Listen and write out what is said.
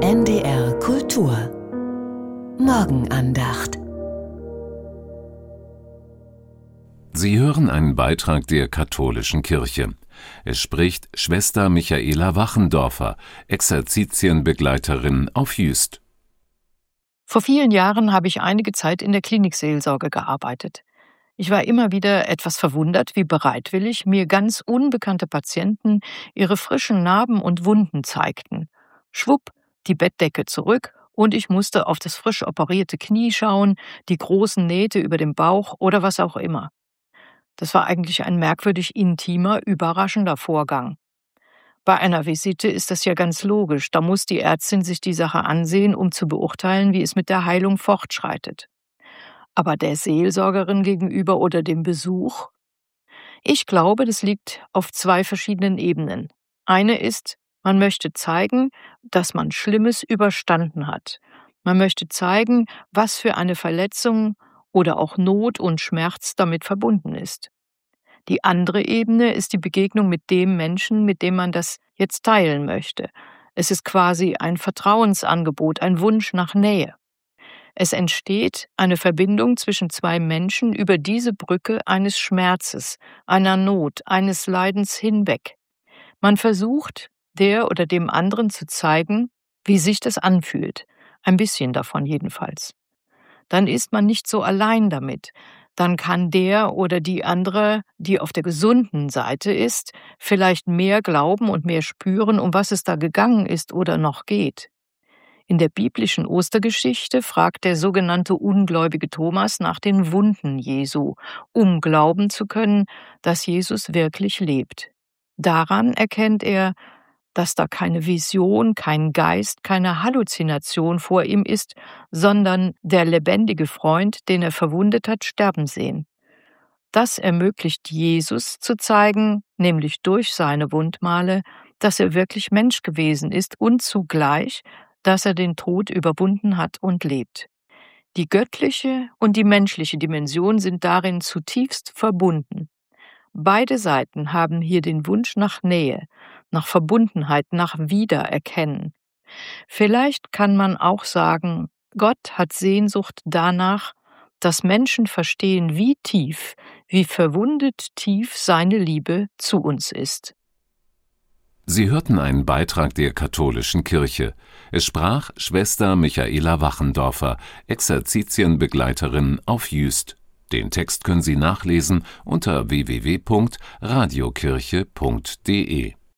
NDR Kultur Morgenandacht. Sie hören einen Beitrag der Katholischen Kirche. Es spricht Schwester Michaela Wachendorfer, Exerzitienbegleiterin auf Jüst. Vor vielen Jahren habe ich einige Zeit in der Klinikseelsorge gearbeitet. Ich war immer wieder etwas verwundert, wie bereitwillig mir ganz unbekannte Patienten ihre frischen Narben und Wunden zeigten. Schwupp, die Bettdecke zurück und ich musste auf das frisch operierte Knie schauen, die großen Nähte über dem Bauch oder was auch immer. Das war eigentlich ein merkwürdig intimer, überraschender Vorgang. Bei einer Visite ist das ja ganz logisch, da muss die Ärztin sich die Sache ansehen, um zu beurteilen, wie es mit der Heilung fortschreitet. Aber der Seelsorgerin gegenüber oder dem Besuch? Ich glaube, das liegt auf zwei verschiedenen Ebenen. Eine ist, man möchte zeigen, dass man Schlimmes überstanden hat. Man möchte zeigen, was für eine Verletzung oder auch Not und Schmerz damit verbunden ist. Die andere Ebene ist die Begegnung mit dem Menschen, mit dem man das jetzt teilen möchte. Es ist quasi ein Vertrauensangebot, ein Wunsch nach Nähe. Es entsteht eine Verbindung zwischen zwei Menschen über diese Brücke eines Schmerzes, einer Not, eines Leidens hinweg. Man versucht, der oder dem anderen zu zeigen, wie sich das anfühlt. Ein bisschen davon jedenfalls. Dann ist man nicht so allein damit. Dann kann der oder die andere, die auf der gesunden Seite ist, vielleicht mehr glauben und mehr spüren, um was es da gegangen ist oder noch geht. In der biblischen Ostergeschichte fragt der sogenannte ungläubige Thomas nach den Wunden Jesu, um glauben zu können, dass Jesus wirklich lebt. Daran erkennt er, dass da keine Vision, kein Geist, keine Halluzination vor ihm ist, sondern der lebendige Freund, den er verwundet hat, sterben sehen. Das ermöglicht Jesus zu zeigen, nämlich durch seine Wundmale, dass er wirklich Mensch gewesen ist und zugleich, dass er den Tod überwunden hat und lebt. Die göttliche und die menschliche Dimension sind darin zutiefst verbunden. Beide Seiten haben hier den Wunsch nach Nähe, nach Verbundenheit, nach Wiedererkennen. Vielleicht kann man auch sagen, Gott hat Sehnsucht danach, dass Menschen verstehen, wie tief, wie verwundet tief seine Liebe zu uns ist. Sie hörten einen Beitrag der Katholischen Kirche. Es sprach Schwester Michaela Wachendorfer, Exerzitienbegleiterin auf Jüst. Den Text können Sie nachlesen unter www.radiokirche.de.